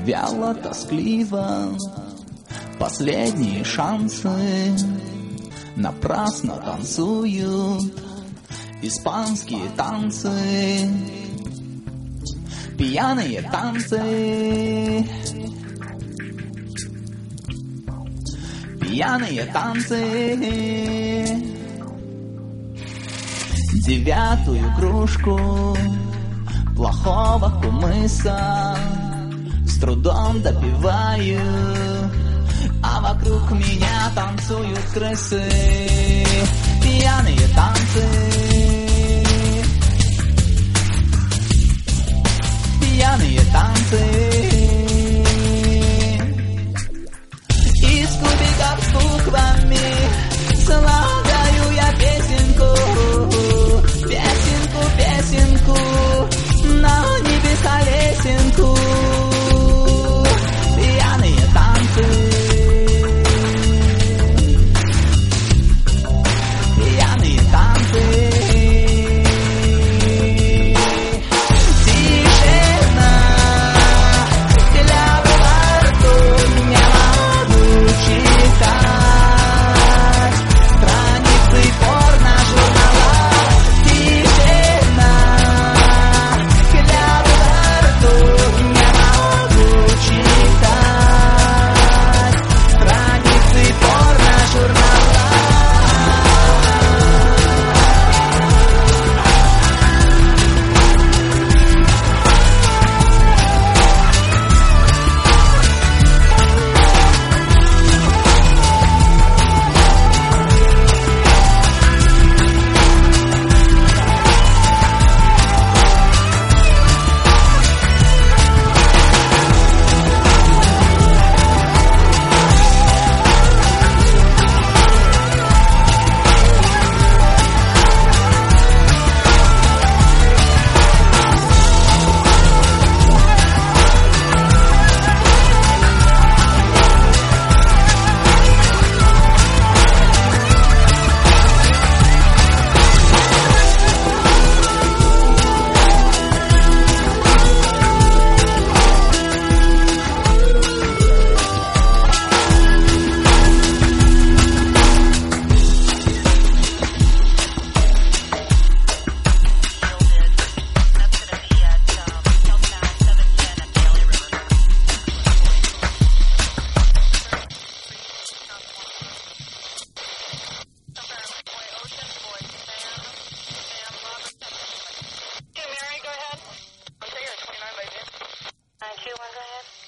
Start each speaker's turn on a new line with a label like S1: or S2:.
S1: вяло, тоскливо. Последние шансы напрасно танцуют испанские танцы, пьяные танцы, пьяные танцы. Девятую кружку плохого кумыса с трудом допиваю, а вокруг меня танцуют крысы. Пьяные танцы, пьяные танцы. Из кубиков с буквами слагаю я песенку, песенку, песенку, на небеса лесенку. Пьяные танцы, пьяные танцы. Тишина, для борту не могу читать страницы порно-журнала. Тишина, для борту не могу читать страницы порно-журнала.
S2: Hey, Mary, go ahead. I'll say you're 29 by June. 921, go ahead.